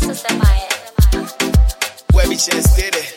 Where we just did it.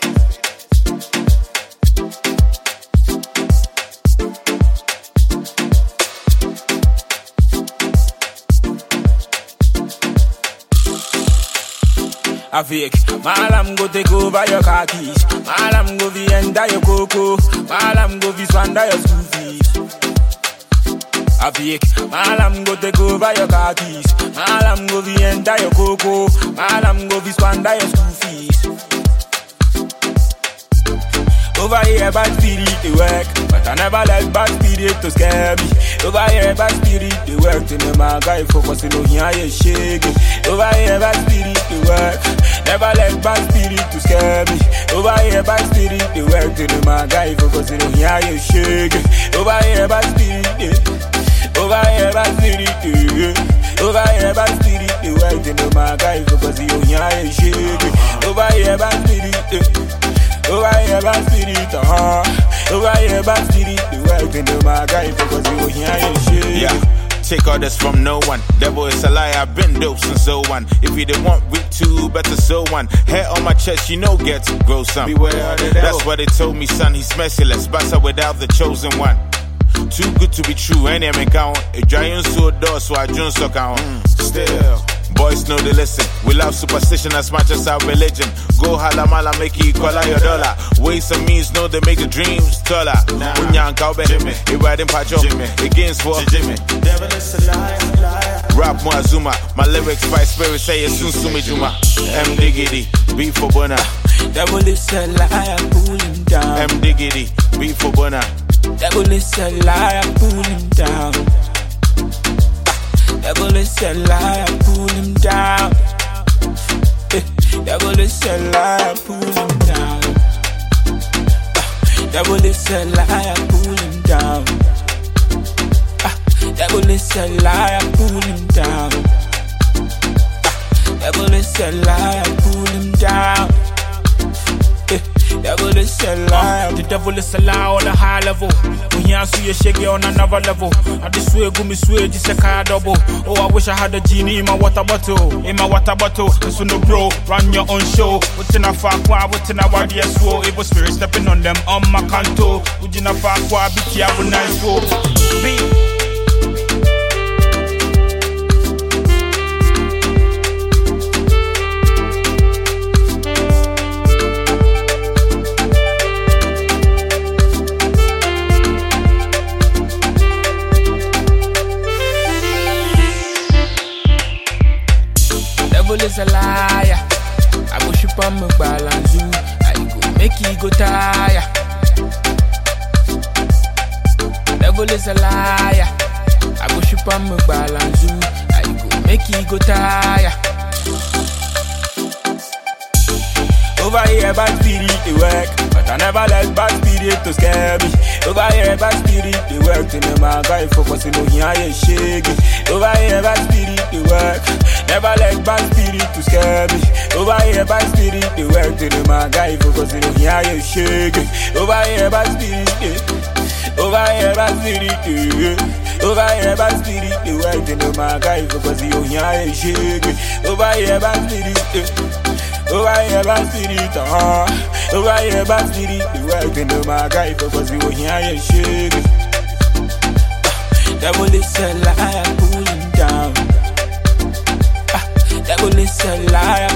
Avik, malam go take over your car keys. Malam go vi enda your coco. Malam go vi swanda your school fees. Avik, malam go take over your car keys. Malam go vi enda your coco. Malam go vi swanda your school fees. Over here bad spirit they work, but I never let bad spirit to scare me. Over here bad spirit they work, to know my guy focusing on here you shaking. Over here bad spirit they work, never let bad spirit to scare me. Over here bad spirit they work, to know my guy focusing on here you shaking. Over here bad spirit, over here bad spirit, over here bad spirit they work, to know my guy focusing on here you shaking. Over here bad spirit. Over here, bad spirit, over here, bad spirit, the work and do my guy because you hear your shit. Yeah, take orders from no one. Devil is a lie, I've been dope since 01. If you didn't want week 2, better so one. Hair on my chest, you know, get to grow some. Beware of the devil. That's what they told me, son, he's merciless. Bassa without the chosen one. Too good to be true, any account. A giant so door, so I don't suck out. Still. Boys know they listen. We love superstition as much as our religion. Go halamala, make it equal your dollar. Ways and means know they make the dreams taller. Unyan Kaube, it riding pacho. Against what? Devil is a liar. Rap Moazuma. My lyrics by spirit say it's soon Sumi Juma. M Diggity, beat for Bona. Devil is a liar, pull him down. M Diggity, beat for Bona. Devil is a liar, pull him down. Devil is a liar, pull him down. Devil is a liar, pull him down. Devil is a liar, pull him down. Devil is a liar, pull him down. Devil is a liar, pull him down. Devil is a liar. The devil is a lie on a high level. When he answer you shake it on another level. I just swear, go me swear, just a car double. Oh, I wish I had a genie in my water bottle. In my water bottle, this one no bro, run your own show. What's in a far qua, what's in a word, yes, whoa. It was spirit stepping on them on my canto. Would you not far qua, be careful, nice go. Devil is a liar. I go shoot on my balance you. I go make you go tire. Devil is a liar. I go shoot on my balance you. I go make you go tire. Over here bad spirit they work, but I never let bad spirit to scare me. Over here bad spirit they work, to know my guy focusing on here you shaking. Over here bad spirit they work, never let bad spirit to scare me. Over here bad spirit they work, to know my guy focusing on here you shaking. Over here bad spirit, over here bad spirit, over here bad spirit they work, to know my guy focusing on here you shaking. Over here bad spirit. Over here, bad spirit, over here, bad spirit, the work to know my guy, because you hear you shaking. Devil is a liar, pull him down. Devil is a liar,